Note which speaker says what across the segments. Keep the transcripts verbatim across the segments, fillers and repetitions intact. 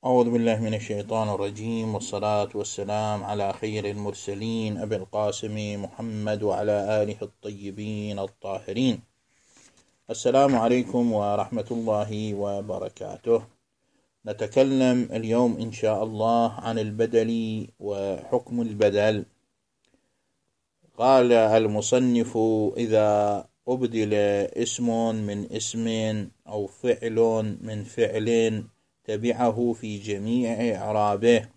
Speaker 1: أعوذ بالله من الشيطان الرجيم، والصلاة والسلام على خير المرسلين أبي القاسم محمد وعلى آله الطيبين الطاهرين. السلام عليكم ورحمة الله وبركاته. نتكلم اليوم إن شاء الله عن البدل وحكم البدل. قال المصنف: إذا أبدل اسم من اسم أو فعل من فعل تبعه في جميع إعرابه.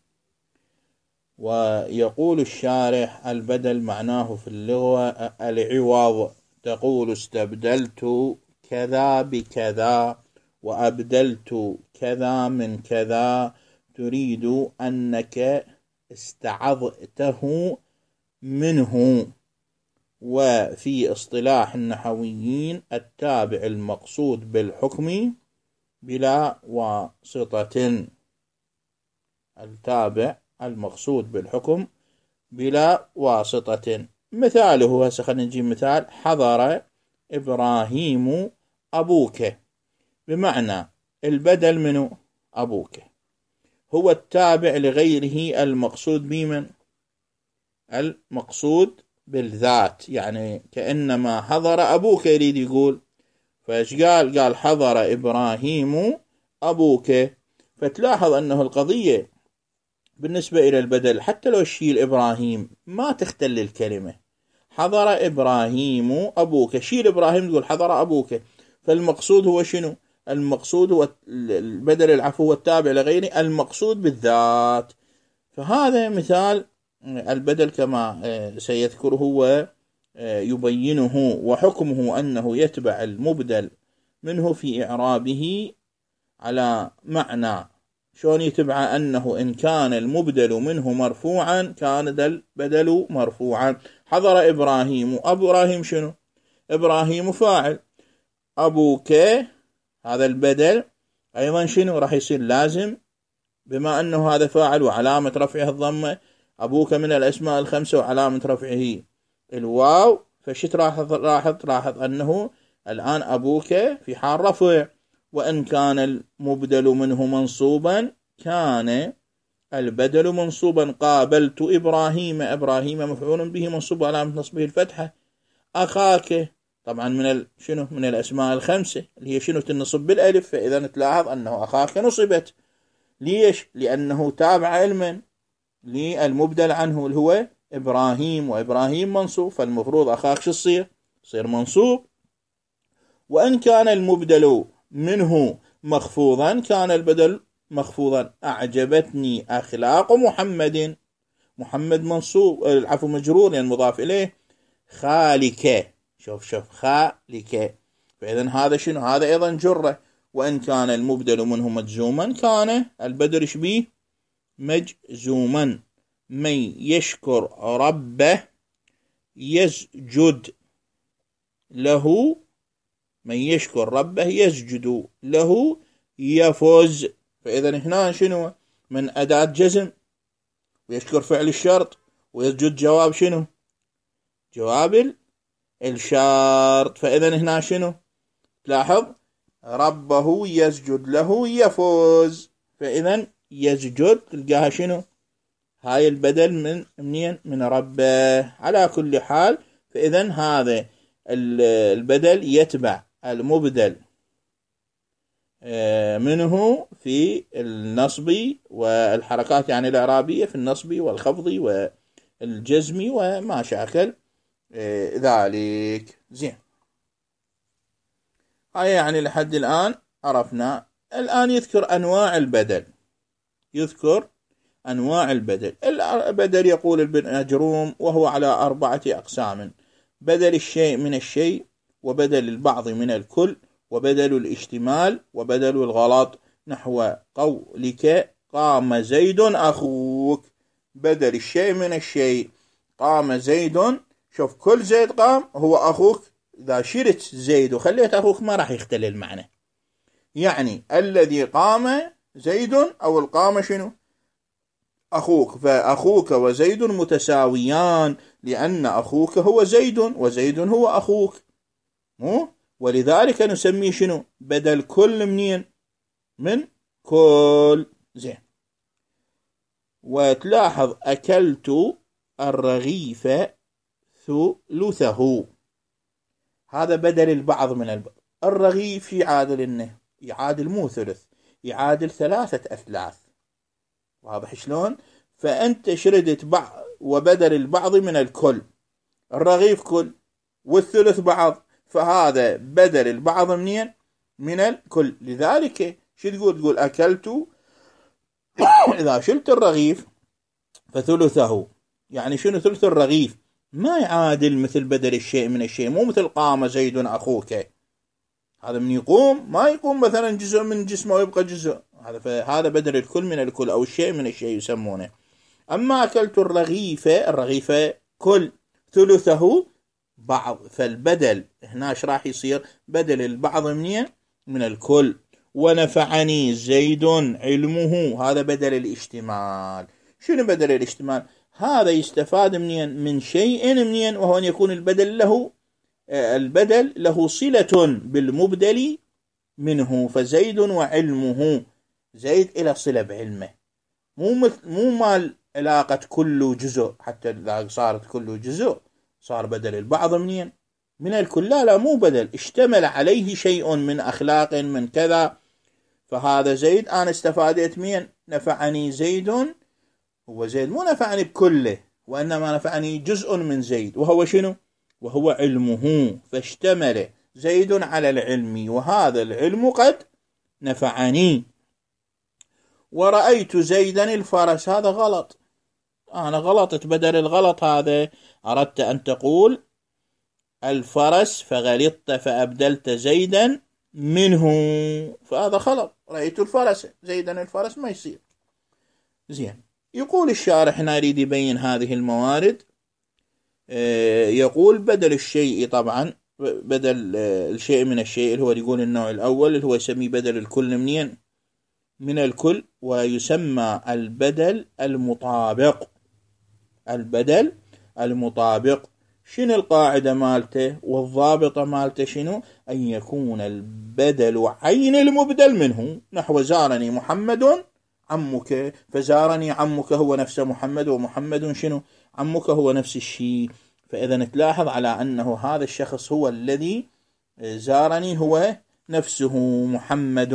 Speaker 1: ويقول الشارح: البدل معناه في اللغة العوض. تقول: استبدلت كذا بكذا وأبدلت كذا من كذا، تريد أنك استعضته منه. وفي اصطلاح النحويين التابع المقصود بالحكم بلا واسطة. التابع المقصود بالحكم بلا واسطة. مثاله هسه خلينا نجيب مثال: حضر إبراهيم أبوك، بمعنى البدل منه أبوك هو التابع لغيره المقصود بمن؟ المقصود بالذات، يعني كأنما حضر أبوك يريد يقول. فايش قال؟ قال حضر إبراهيم أبوك. فتلاحظ أنه القضية بالنسبة إلى البدل حتى لو شيل إبراهيم ما تختل الكلمة. حضر إبراهيم أبوك، شيل إبراهيم تقول حضر أبوك. فالمقصود هو شنو؟ المقصود هو البدل العفو هو التابع لغيره المقصود بالذات. فهذا مثال البدل كما سيذكره هو يبينه. وحكمه أنه يتبع المبدل منه في إعرابه على معنى. شلون يتبع؟ أنه إن كان المبدل منه مرفوعا كان البدل مرفوعا. حضر إبراهيم، أبو إبراهيم شنو؟ إبراهيم فاعل، أبوك هذا البدل أيضا شنو؟ راح يصير لازم، بما أنه هذا فاعل وعلامة رفعه الضمة. أبوك من الأسماء الخمسة وعلامة رفعه الواو. فشت لاحظ لاحظ لاحظ أنه الآن أبوك في حال رفع. وإن كان المبدل منه منصوبا كان البدل منصوبا. قابلت إبراهيم، إبراهيم مفعول به منصوب علامة نصبه الفتحة. أخاك طبعا من ال... شنو؟ من الأسماء الخمسة اللي هي شنو؟ تنصب بالألف. فإذا تلاحظ أنه أخاك نصبت. ليش؟ لأنه تابع علما للمبدل عنه اللي هو إبراهيم، وإبراهيم منصوب، فالمفروض أخاك شو تصير؟ تصير منصوب. وإن كان المبدل منه مخفوضا كان البدل مخفوضا. أعجبتني أخلاق محمد، محمد منصوب العفو مجرور يعني مضاف إليه. خالك، شوف شوف خالك. فإذا هذا شنو؟ هذا أيضا جرة. وإن كان المبدل منه مجزوما كان البدل شبيه مجزوما. من يشكر ربه يسجد له، من يشكر ربه يسجد له يفوز. فإذا هنا شنو؟ من أداة جزم، ويشكر فعل الشرط، ويسجد جواب شنو؟ جواب الشرط. فإذا هنا شنو؟ لاحظ ربه يسجد له يفوز. فإذا يسجد تلقاها شنو؟ هاي البدل من منين؟ من ربه. على كل حال فإذا هذا البدل يتبع المبدل منه في النصب والحركات يعني الإعرابية في النصب والخفض والجزم وما شاكل ذلك. زين، هاي يعني لحد الآن عرفنا. الآن يذكر أنواع البدل. يذكر أنواع البدل. البدل يقول ابن أجروم وهو على أربعة أقسام: بدل الشيء من الشيء، وبدل البعض من الكل، وبدل الاشتمال، وبدل الغلط. نحو قولك قام زيد أخوك. بدل الشيء من الشيء، قام زيد، شوف كل زيد قام هو أخوك. إذا شلت زيد وخليت أخوك ما راح يختل المعنى. يعني الذي قام زيد أو القام شنو؟ أخوك. فأخوك وزيد متساويان لأن أخوك هو زيد وزيد هو أخوك. مو ولذلك نسميه شنو؟ بدل كل منين؟ من كل. زين. وتلاحظ أكلت الرغيف ثلثه، هذا بدل البعض من البعض. الرغيف يعادل إنه يعادل مو ثلث، يعادل ثلاثة أثلاث. واضح شلون؟ فأنت شردت بعض وبدل البعض من الكل. الرغيف كل والثلث بعض، فهذا بدل البعض منين؟ من الكل. لذلك شو تقول؟ تقول أكلت إذا شلت الرغيف فثلثه. يعني شنو ثلث الرغيف؟ ما يعادل مثل بدل الشيء من الشيء، مو مثل قام زيد أخوك. هذا من يقوم ما يقوم مثلا جزء من جسمه ويبقى جزء، هذا فهذا بدل الكل من الكل أو الشيء من الشيء يسمونه. أما أكلت الرغيف، الرغيف كل، ثلثه بعض، فالبدل هنا ايش راح يصير؟ بدل البعض منين؟ من الكل. ونفعني زيد علمه، هذا بدل الاشتمال. شنو بدل الاشتمال؟ هذا يستفاد منين؟ من شيء منين؟ وهو أن يكون البدل له البدل له صلة بالمبدل منه. فزيد وعلمه، زيد إلى صلة بعلمه، مو مثل مو مال علاقة كل جزء، حتى إذا صارت كل جزء صار بدل البعض منين؟ من الكل. لا لا مو بدل، اشتمل عليه شيء من أخلاق من كذا. فهذا زيد أنا استفادت مين؟ نفعني زيد. هو زيد مو نفعني بكله، وإنما نفعني جزء من زيد، وهو شنو؟ وهو علمه. فاشتمل زيد على العلم، وهذا العلم قد نفعني. ورأيت زيدا الفرس، هذا غلط، أنا غلطت بدل الغلط هذا. أردت أن تقول الفرس فغلطت فأبدلت زيدا منه، فهذا خلط. رأيت الفرس، زيدا الفرس ما يصير. زين. يقول الشارح هنا يريد يبين هذه الموارد. يقول بدل الشيء، طبعا بدل الشيء من الشيء اللي هو يقول النوع الأول اللي هو يسميه بدل الكل منين؟ من الكل. ويسمى البدل المطابق. البدل المطابق شنو القاعدة مالته والضابطة مالته؟ شنو؟ أن يكون البدل عين المبدل منه. نحو زارني محمد عمك، فزارني عمك هو نفس محمد، ومحمد شنو؟ عمك هو نفس الشيء. فإذا تلاحظ على أنه هذا الشخص هو الذي زارني هو نفسه محمد.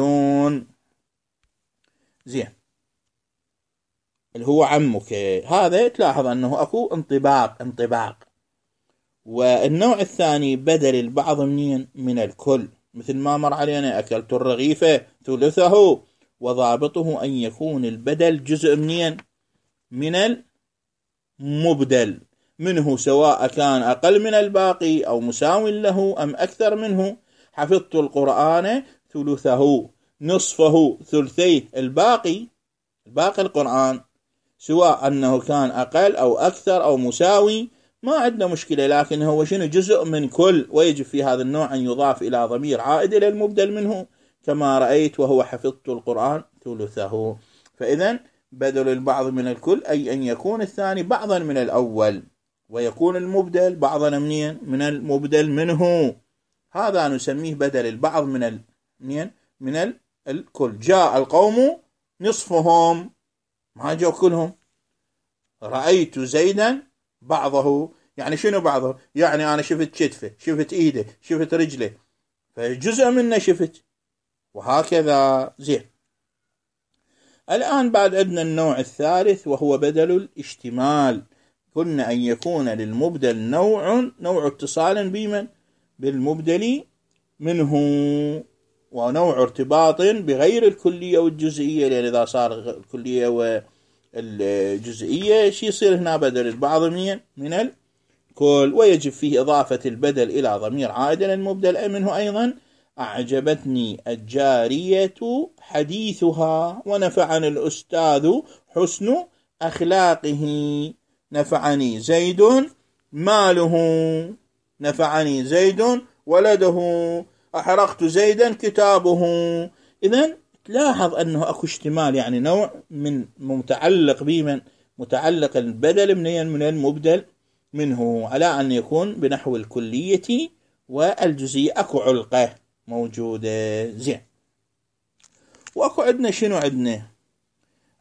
Speaker 1: زين. اللي هو عمك، هذا تلاحظ أنه أكو انطباق انطباق. والنوع الثاني بدل البعض منين؟ من الكل، مثل ما مر علينا أكلت الرغيف ثلثه. وضابطه أن يكون البدل جزء منين؟ من المبدل منه، سواء كان أقل من الباقي أو مساو له أم أكثر منه. حفظت القرآن ثلثه، نصفه، ثلثيه، الباقي الباقي القرآن، سواء أنه كان أقل أو أكثر أو مساوي، ما عندنا مشكلة. لكن هو شنو؟ جزء من كل. ويجب في هذا النوع أن يضاف إلى ضمير عائد إلى المبدل منه، كما رأيت وهو حفظت القرآن ثلثه. فإذا بدل البعض من الكل أي أن يكون الثاني بعضا من الأول، ويكون المبدل بعضا منين؟ من المبدل منه. هذا نسميه بدل البعض من ال... منين؟ من الكل. جاء القوم نصفهم، ما جاء كلهم. رأيت زيدا بعضه، يعني شنو بعضه؟ يعني أنا شفت كتفه، شفت إيده، شفت رجله، فجزء منه شفت، وهكذا. زين. الآن بعد عندنا النوع الثالث وهو بدل الاشتمال. قلنا أن يكون للمبدل نوع نوع اتصال بمن؟ بالمبدل منه، ونوع ارتباط بغير الكلية والجزئية، لأن إذا صار الكلية والجزئية شي يصير هنا بدل البعض من من الكل. ويجب فيه إضافة البدل إلى ضمير عائد للمبدل منه أيضا. أعجبتني الجارية حديثها، ونفعني الأستاذ حسن أخلاقه، نفعني زيد ماله، نفعني زيد ولده، أحرقت زيدا كتابه. إذن تلاحظ أنه أكو اشتمال، يعني نوع من متعلق بمن؟ متعلق البدل من من المبدل منه، على أن يكون بنحو الكلية والجزئية. أكو علقة موجودة. زين. وأكو عندنا شنو؟ عندنا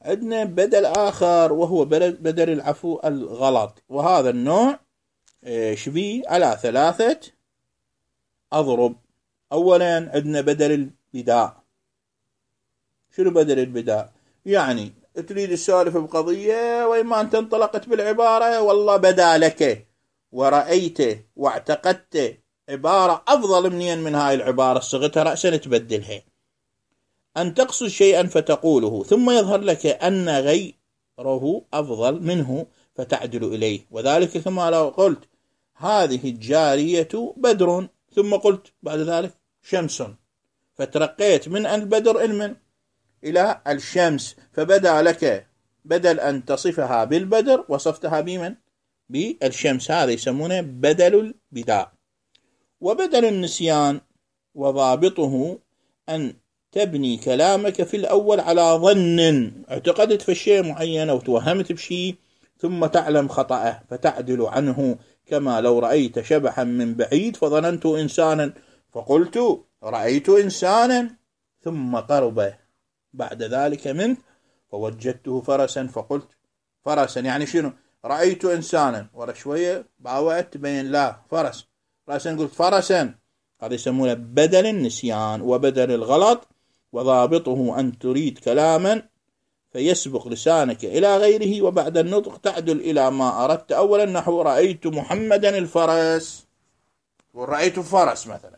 Speaker 1: عندنا بدل آخر وهو بدل العفو الغلط، وهذا النوع شبيه على ثلاثة أضرب. أولا عندنا بدل البداء. شنو بدل البداء؟ يعني تريد السالفة بقضية وإما أنت انطلقت بالعبارة والله بدا لك ورأيت واعتقدت عبارة أفضل منين من هاي العبارة صغتها رأسا تبدلها. أن تقصد شيئا فتقوله ثم يظهر لك أن غيره أفضل منه فتعدل إليه، وذلك كما لو قلت هذه الجارية بدر ثم قلت بعد ذلك شمس، فترقيت من البدر علما إلى الشمس، فبدأ لك بدل أن تصفها بالبدر وصفتها بمن؟ بالشمس. هذا يسمونه بدل البداء. وبدل النسيان وضابطه أن تبني كلامك في الأول على ظن، اعتقدت في الشيء معين أو توهمت بشيء ثم تعلم خطأه فتعدل عنه، كما لو رأيت شبحا من بعيد فظننت إنسانا فقلت رأيت إنسانا ثم قرب بعد ذلك منك فوجدته فرسا فقلت فرسا. يعني شنو؟ رأيت إنسانا ورا شوية باوعت تبين لا فرس، رأسا قلت فرسا. هذا يسمونه بدل النسيان وبدل الغلط. وضابطه أن تريد كلاما فيسبق لسانك إلى غيره وبعد النطق تعدل إلى ما أردت أولا، نحو رأيت محمدا الفرس ورأيت فرس مثلا.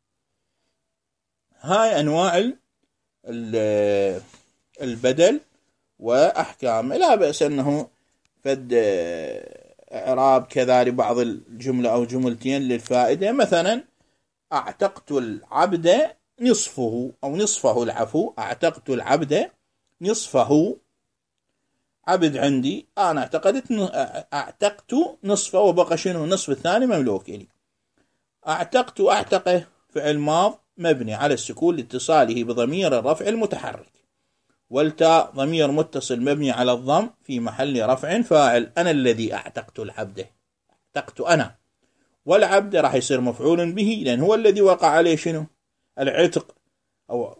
Speaker 1: هاي أنواع البدل وأحكام. لا بأس أنه فد إعراب كذا لبعض الجملة أو جملتين للفائدة. مثلا أعتقت العبد نصفه أو نصفه العفو، أعتقت العبد نصفه، عبد عندي أنا اعتقدت أعتقت نصفه وبقى شنو؟ نصف الثاني مملوك إلي. أعتقت أعتقه فعل ماض مبني على السكون لاتصاله بضمير الرفع المتحرك، والتاء ضمير متصل مبني على الضم في محل رفع فاعل. أنا الذي أعتقت العبد، اعتقت أنا، والعبد راح يصير مفعول به لأن هو الذي وقع عليه شنو؟ العتق، أو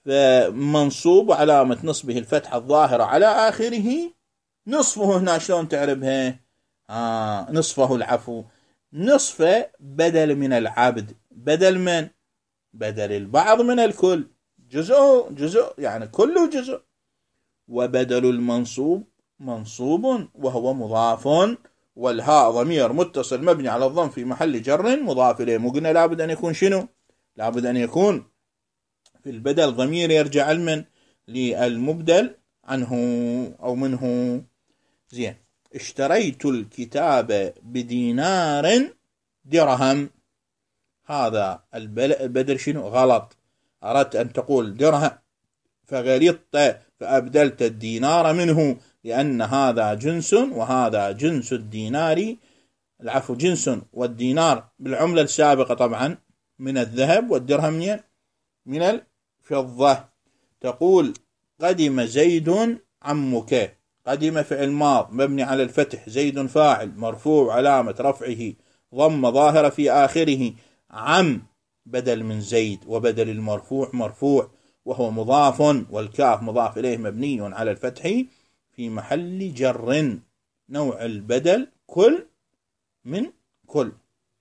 Speaker 1: منصوب وعلامة نصبه الفتحة الظاهرة على آخره. نصفه هنا شلون تعربها؟ آه نصفه العفو. نصف بدل من العبد، بدل من؟ بدل البعض من الكل، جزء جزء يعني كله جزء. وبدل المنصوب منصوب وهو مضاف، والهاء ضمير متصل مبني على الضم في محل جر مضاف إليه. مو قلنا لابد أن يكون شنو؟ لابد أن يكون في البدل ضمير يرجع من للمبدل عنه أو منه. زين. اشتريت الكتاب بدينار درهم، هذا البدل شنو؟ غلط. أردت أن تقول درهم فغلطت فأبدلت الدينار منه، لأن هذا جنس وهذا جنس الدينار، العفو جنس، والدينار بالعملة السابقة طبعا من الذهب، والدرهم من الفضة. تقول قدم زيد عمك، قدم فعل ماض مبني على الفتح، زيد فاعل مرفوع علامة رفعه ضم ظاهرة في آخره، عم بدل من زيد، وبدل المرفوع مرفوع وهو مضاف، والكاف مضاف إليه مبني على الفتح في محل جر. نوع البدل كل من كل.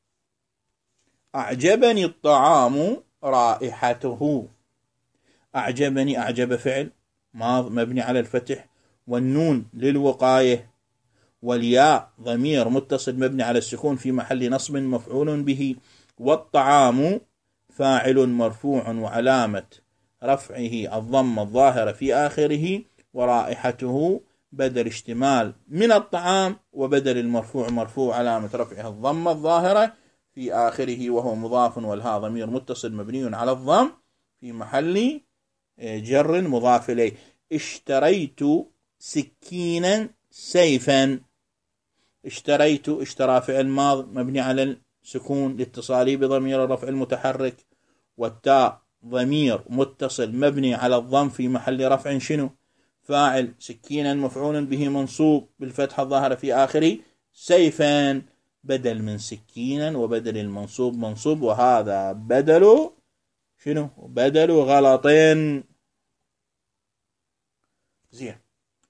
Speaker 1: أعجبني الطعام رائحته، أعجبني أعجب فعل ماض مبني على الفتح، والنون للوقاية، والياء ضمير متصل مبني على السكون في محل نصب مفعول به، والطعام فاعل مرفوع وعلامة رفعه الضم الظاهرة في آخره، ورائحته بدل اشتمال من الطعام، وبدل المرفوع مرفوع علامة رفعه الضم الظاهرة في آخره وهو مضاف، والها ضمير متصل مبني على الضم في محل جر مضاف إليه. اشتريت سكينا سيفا، اشتريت اشترى فعل ماض مبني على السكون لاتصاله بضمير الرفع المتحرك، والتاء ضمير متصل مبني على الضم في محل رفع شنو؟ فاعل. سكينا مفعول به منصوب بالفتحة الظاهرة في آخره، سيفا بدل من سكينا، وبدل المنصوب منصوب، وهذا بدل شنو؟ بدل غلطين. زين.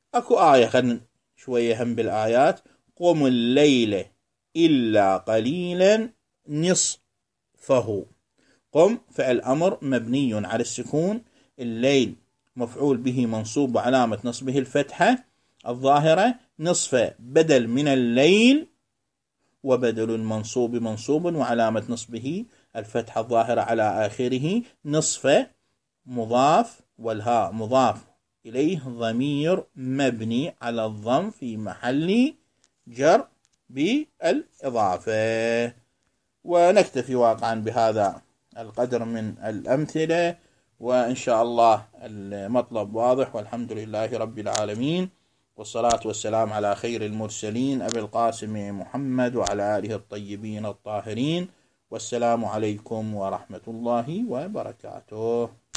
Speaker 1: أكو آية خلنا شوية هم بالآيات. قم الليل إلا قليلا نصفه. قم فعل أمر مبني على السكون، الليل مفعول به منصوب وعلامة نصبه الفتحة الظاهرة، نصف بدل من الليل، وبدل المنصوب منصوب وعلامة نصبه الفتحة الظاهرة على آخره، نصف مضاف والهاء مضاف إليه ضمير مبني على الضم في محل جر بالإضافة. ونكتفي واقعا بهذا القدر من الأمثلة، وإن شاء الله المطلب واضح، والحمد لله رب العالمين، والصلاة والسلام على خير المرسلين أبي القاسم محمد وعلى آله الطيبين الطاهرين، والسلام عليكم ورحمة الله وبركاته.